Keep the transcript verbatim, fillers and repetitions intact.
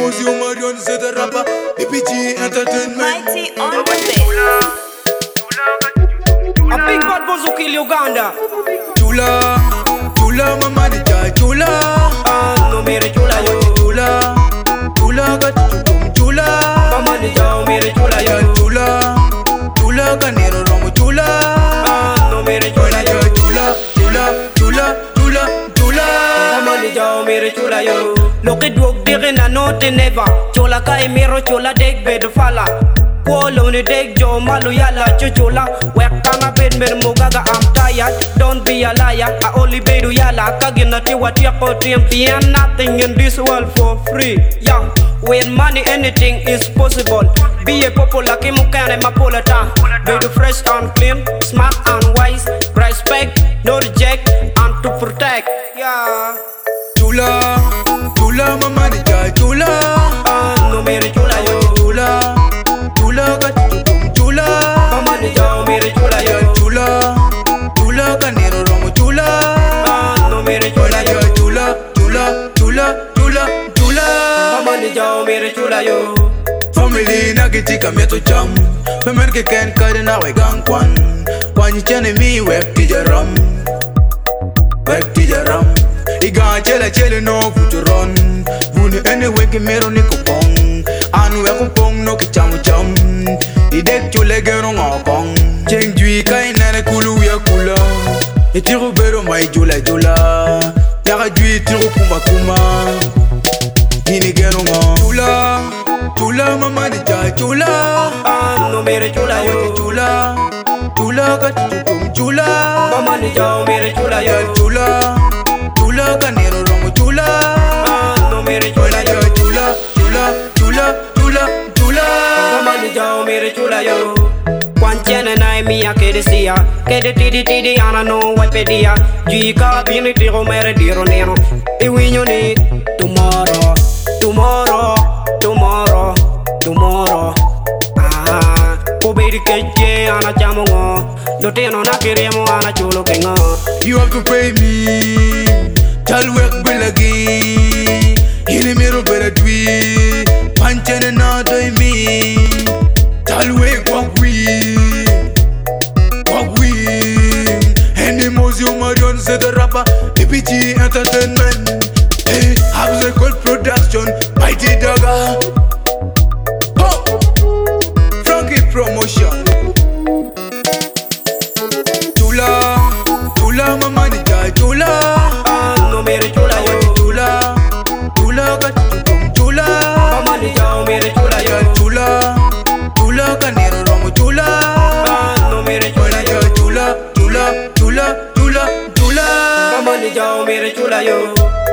Mosey Omarion c'est un rapper, B P G Entertainment. Mighty on the beat. A big bad boss who kill Uganda. Chula, chula mama di jai chula. Ah, no mere chula yo. Chula, chula ka chuchum chula. Mama di jai mere chula yo. Chula, chula ka nero romo chula. Ah, no mere chula yo. Chula, chula, chula, chula, chula. Mama di jai mere chula yo. Loki dog dire na no te never. Chula ka e mero chula deg bed fala. Wolo ni deg jo malu yala chuchula. Wekanga bed mer mugaga I'm tired. Don't be a liar. I only bedu yala. Kagina ti wati ako T M T and nothing in this world for free. Yeah, with money anything is possible. Be a popular kimukane mapolata. Bedu fresh and clean, smart and wise. Respect, no reject, and to protect. Yeah. Chula, chula mama di jai chula. Ah, no mere chula yo. Chula, chula ka chuchum chula. Mama di jai mere chula yo. Chula, chula ka nero romo chula. Ah, no mere chula yo. Chula, chula, chula, chula, chula. Mama di jai mere chula yo. Family na kitika mieto cham. Memer ke ken kare na we gang kwan. Kwan chene mi wek tijaram. Wek tijaram. Iga chele chele no futuron. Vunu ene weke mero ni kupong. Anu we kupong no ki chamu cham. Idek chule gero ngokong. Cheng jui kai nane kulu ya kula. Itiru bero mai jula jula. Yaka jui tiru kuma kuma. Nini gero ngo. Chula, chula mama di jai chula. Ah, no mere chula yo. Chula, chula ka chuchum chula. Mama di jai mere chula yo. Chula, chula ka nero romo chula. Ah, no mere chula yo. Chula, chula, chula, chula, chula. Mama di jai mere chula yo. Kwanchene na mi ya kede siya. Kede tidi tidi ana no wipedia. Jika bini tiro mere diro nero. Iwinyo ni tomorrow, tomorrow, tomorrow, tomorrow. Ah, obedi keje ana chamongo. Loteno na kiremo ana chulo kengo. You have to pay me. Chal wek belagi. Hini mero beladwi. Panchene na doi mi. Chal wek wakwi. Wakwi. Henry Mosey Omarion c'est un rapper. B P G Entertainment. Hey, Habs Gold Production. Mighty Daga. Ho! Frankie Promotion. Chula, chula mama di jai chula. Ah, no mere chula yo. Chula, chula ka chuchum chula. Mama di jai mere chula yo. Chula, chula ka nero romo chula. Ah, no mere chula yo. Chula, chula, chula, chula, chula. Mama di jai mere chula yo.